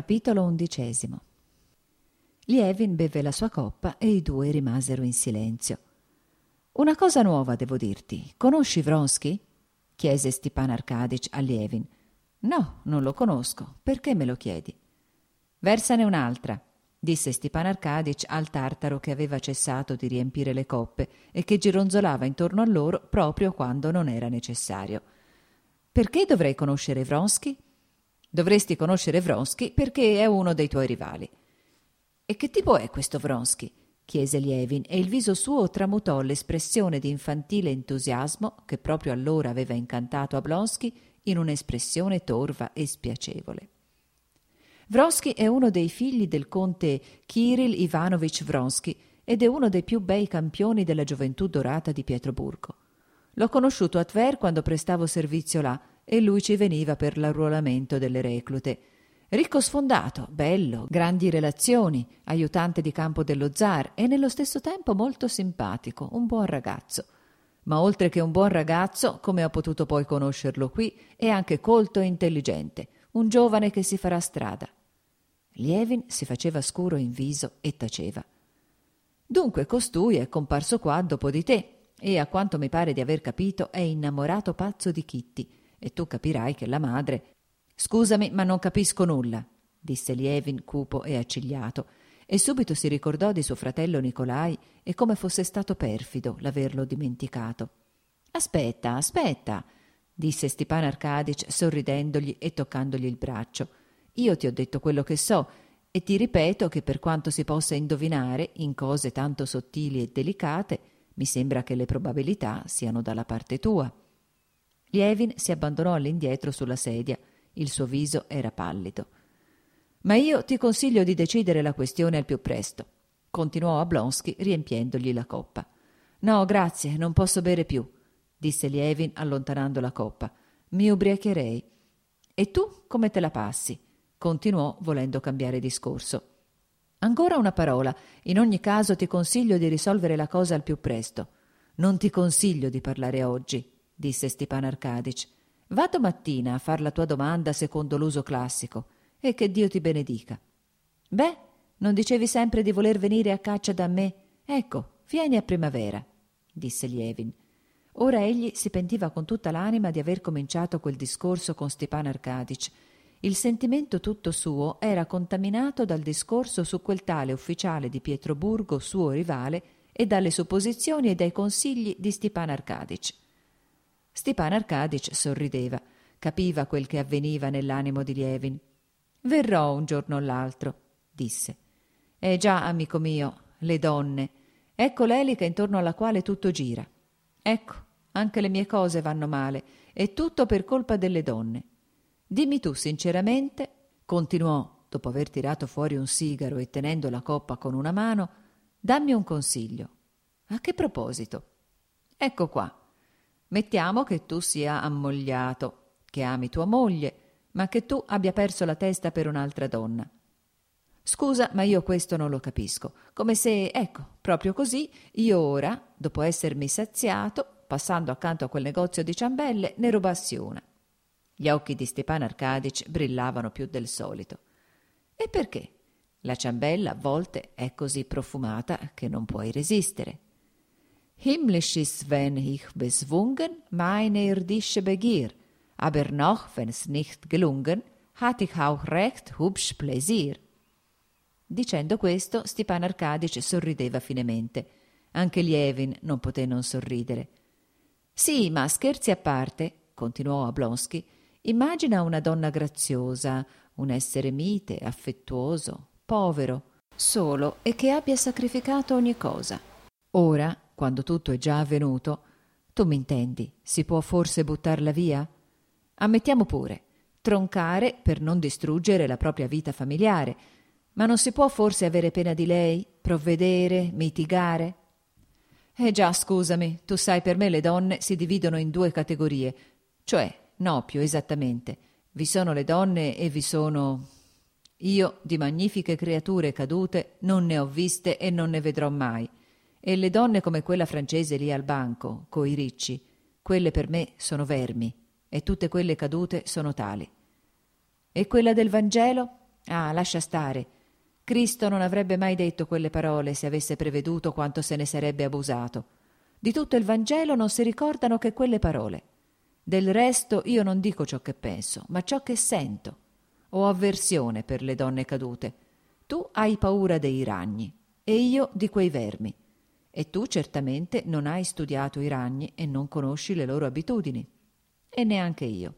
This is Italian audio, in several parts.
Capitolo 11. Lievin beve la sua coppa e i due rimasero in silenzio. «Una cosa nuova devo dirti. Conosci Vronsky?» chiese Stepan Arkadych a Lievin. «No, non lo conosco. Perché me lo chiedi?» «Versane un'altra», disse Stepan Arkadych al tartaro che aveva cessato di riempire le coppe e che gironzolava intorno a loro proprio quando non era necessario. «Perché dovrei conoscere Vronsky?» «Dovresti conoscere Vronsky perché è uno dei tuoi rivali». «E che tipo è questo Vronsky?» chiese Lievin, e il viso suo tramutò l'espressione di infantile entusiasmo che proprio allora aveva incantato Oblonsky in un'espressione torva e spiacevole. Vronsky è uno dei figli del conte Kirill Ivanovich Vronsky ed è uno dei più bei campioni della gioventù dorata di Pietroburgo. L'ho conosciuto a Tver quando prestavo servizio là e lui ci veniva per l'arruolamento delle reclute. Ricco sfondato, bello, grandi relazioni, aiutante di campo dello zar e nello stesso tempo molto simpatico, un buon ragazzo. Ma oltre che un buon ragazzo, come ho potuto poi conoscerlo qui, è anche colto e intelligente, un giovane che si farà strada. Lievin si faceva scuro in viso e taceva. Dunque costui è comparso qua dopo di te e, a quanto mi pare di aver capito, è innamorato pazzo di Kitty, e tu capirai che la madre... «Scusami, ma non capisco nulla», disse Lievin cupo e accigliato, e subito si ricordò di suo fratello Nikolai e come fosse stato perfido l'averlo dimenticato. «Aspetta, aspetta», disse Stepan Arkadych sorridendogli e toccandogli il braccio. «Io ti ho detto quello che so e ti ripeto che per quanto si possa indovinare in cose tanto sottili e delicate, mi sembra che le probabilità siano dalla parte tua». Lievin si abbandonò all'indietro sulla sedia. Il suo viso era pallido. «Ma io ti consiglio di decidere la questione al più presto», continuò Oblonsky riempiendogli la coppa. «No, grazie, non posso bere più», disse Lievin allontanando la coppa. «Mi ubriacherei». «E tu come te la passi?» continuò volendo cambiare discorso. «Ancora una parola. In ogni caso ti consiglio di risolvere la cosa al più presto». «Non ti consiglio di parlare oggi», disse Stepan Arkadych. «Va domattina a far la tua domanda secondo l'uso classico e che Dio ti benedica». «Beh, non dicevi sempre di voler venire a caccia da me? Ecco, vieni a primavera», disse Lievin. Ora egli si pentiva con tutta l'anima di aver cominciato quel discorso con Stepan Arkadych. Il sentimento tutto suo era contaminato dal discorso su quel tale ufficiale di Pietroburgo, suo rivale, e dalle supposizioni e dai consigli di Stepan Arkadych. Stepan Arkadych sorrideva, capiva quel che avveniva nell'animo di Lievin. «Verrò un giorno o l'altro», disse. Già, amico mio, le donne. Ecco l'elica intorno alla quale tutto gira. Ecco, anche le mie cose vanno male, e tutto per colpa delle donne. Dimmi tu sinceramente», continuò, dopo aver tirato fuori un sigaro e tenendo la coppa con una mano, «dammi un consiglio». «A che proposito?» «Ecco qua. Mettiamo che tu sia ammogliato, che ami tua moglie, ma che tu abbia perso la testa per un'altra donna. Scusa, ma io questo non lo capisco. Come se, ecco, proprio così, io ora, dopo essermi saziato, passando accanto a quel negozio di ciambelle, ne rubassi una». Gli occhi di Stepan Arkadych brillavano più del solito. «E perché? La ciambella a volte è così profumata che non puoi resistere». «Himmlisch ist, wenn ich bezwungen, meine irdische Begier, aber noch, wenn's nicht gelungen, hat ich auch recht hübsch Pläsier». Dicendo questo, Stepan Arkadych sorrideva finemente. Anche Lievin non poté non sorridere. «Sì, ma scherzi a parte», continuò Oblonsky, «immagina una donna graziosa, un essere mite, affettuoso, povero, solo e che abbia sacrificato ogni cosa. Ora, quando tutto è già avvenuto, tu m'intendi, si può forse buttarla via? Ammettiamo pure, troncare per non distruggere la propria vita familiare, ma non si può forse avere pena di lei, provvedere, mitigare?» Già, scusami, tu sai, per me le donne si dividono in due categorie, cioè, no, più esattamente, vi sono le donne e vi sono... Io di magnifiche creature cadute non ne ho viste e non ne vedrò mai. E le donne come quella francese lì al banco, coi ricci, quelle per me sono vermi, e tutte quelle cadute sono tali. E quella del Vangelo? Ah, lascia stare. Cristo non avrebbe mai detto quelle parole se avesse preveduto quanto se ne sarebbe abusato. Di tutto il Vangelo non si ricordano che quelle parole. Del resto io non dico ciò che penso, ma ciò che sento. Ho avversione per le donne cadute. Tu hai paura dei ragni e io di quei vermi. E tu certamente non hai studiato i ragni e non conosci le loro abitudini. E neanche io.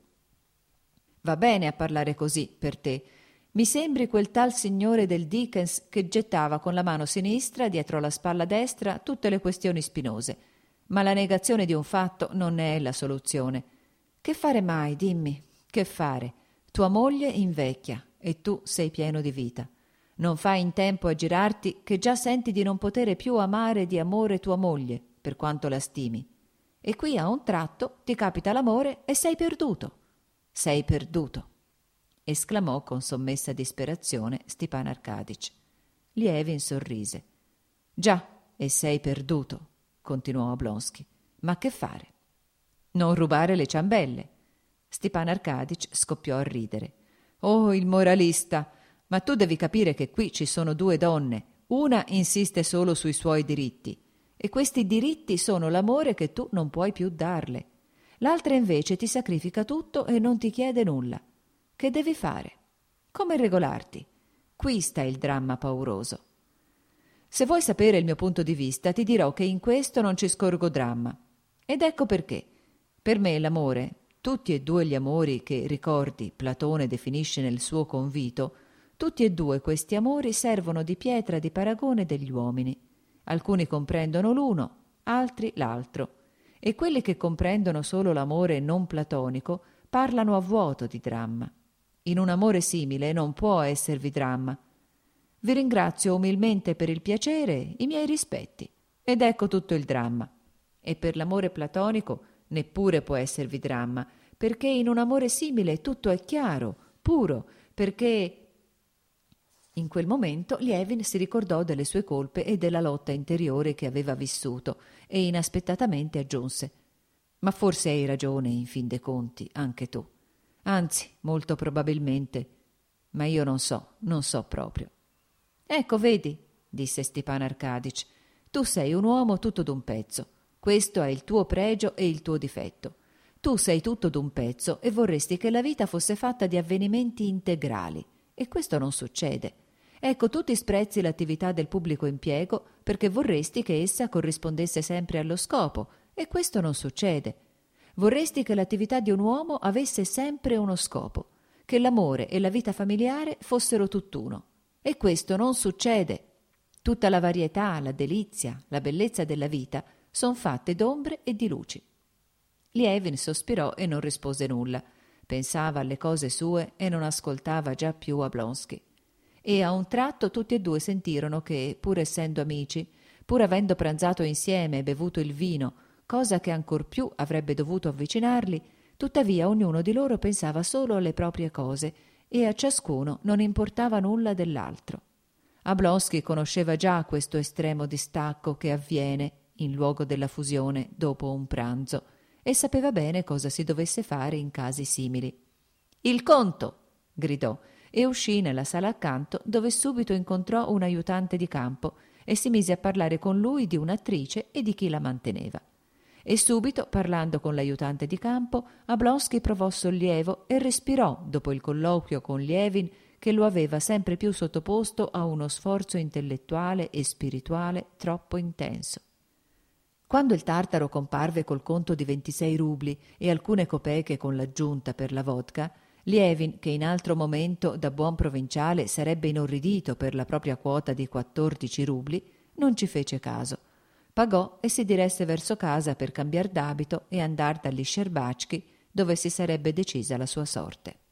Va bene a parlare così per te. Mi sembri quel tal signore del Dickens che gettava con la mano sinistra dietro la spalla destra tutte le questioni spinose. Ma la negazione di un fatto non ne è la soluzione. Che fare mai, dimmi? Che fare? Tua moglie invecchia e tu sei pieno di vita. Non fai in tempo a girarti che già senti di non potere più amare di amore tua moglie, per quanto la stimi. E qui a un tratto ti capita l'amore e sei perduto. Sei perduto, esclamò con sommessa disperazione Stepan Arkadych. Lievin sorrise. Già, e sei perduto, continuò Oblonsky. Ma che fare? Non rubare le ciambelle. Stepan Arkadych scoppiò a ridere. Oh, il moralista! Ma tu devi capire che qui ci sono due donne. Una insiste solo sui suoi diritti. E questi diritti sono l'amore che tu non puoi più darle. L'altra invece ti sacrifica tutto e non ti chiede nulla. Che devi fare? Come regolarti? Qui sta il dramma pauroso. Se vuoi sapere il mio punto di vista, ti dirò che in questo non ci scorgo dramma. Ed ecco perché. Per me l'amore, tutti e due gli amori che, ricordi, Platone definisce nel suo Convito, tutti e due questi amori servono di pietra di paragone degli uomini. Alcuni comprendono l'uno, altri l'altro. E quelli che comprendono solo l'amore non platonico parlano a vuoto di dramma. In un amore simile non può esservi dramma. Vi ringrazio umilmente per il piacere, i miei rispetti. Ed ecco tutto il dramma. E per l'amore platonico neppure può esservi dramma, perché in un amore simile tutto è chiaro, puro, perché... In quel momento Lievin si ricordò delle sue colpe e della lotta interiore che aveva vissuto e inaspettatamente aggiunse: ma forse hai ragione, in fin dei conti, anche tu. Anzi, molto probabilmente. Ma io non so proprio. Ecco, vedi, disse Stepan Arkadych, tu sei un uomo tutto d'un pezzo. Questo è il tuo pregio e il tuo difetto. Tu sei tutto d'un pezzo e vorresti che la vita fosse fatta di avvenimenti integrali. E questo non succede. Ecco, tu disprezzi l'attività del pubblico impiego perché vorresti che essa corrispondesse sempre allo scopo, e questo non succede. Vorresti che l'attività di un uomo avesse sempre uno scopo, che l'amore e la vita familiare fossero tutt'uno, e questo non succede. Tutta la varietà, la delizia, la bellezza della vita son fatte d'ombre e di luci. Lievin sospirò e non rispose nulla. Pensava alle cose sue e non ascoltava già più Oblonsky. E a un tratto tutti e due sentirono che, pur essendo amici, pur avendo pranzato insieme e bevuto il vino, cosa che ancor più avrebbe dovuto avvicinarli, tuttavia ognuno di loro pensava solo alle proprie cose e a ciascuno non importava nulla dell'altro. Oblonsky conosceva già questo estremo distacco che avviene in luogo della fusione dopo un pranzo e sapeva bene cosa si dovesse fare in casi simili. «Il conto!» gridò e uscì nella sala accanto, dove subito incontrò un aiutante di campo e si mise a parlare con lui di un'attrice e di chi la manteneva. E subito, parlando con l'aiutante di campo, Oblonsky provò sollievo e respirò dopo il colloquio con Lievin, che lo aveva sempre più sottoposto a uno sforzo intellettuale e spirituale troppo intenso. Quando il Tartaro comparve col conto di 26 rubli e alcune copeche con l'aggiunta per la vodka, Lievin, che in altro momento da buon provinciale sarebbe inorridito per la propria quota di 14 rubli, non ci fece caso. Pagò e si diresse verso casa per cambiar d'abito e andar dagli Scerbačky, dove si sarebbe decisa la sua sorte.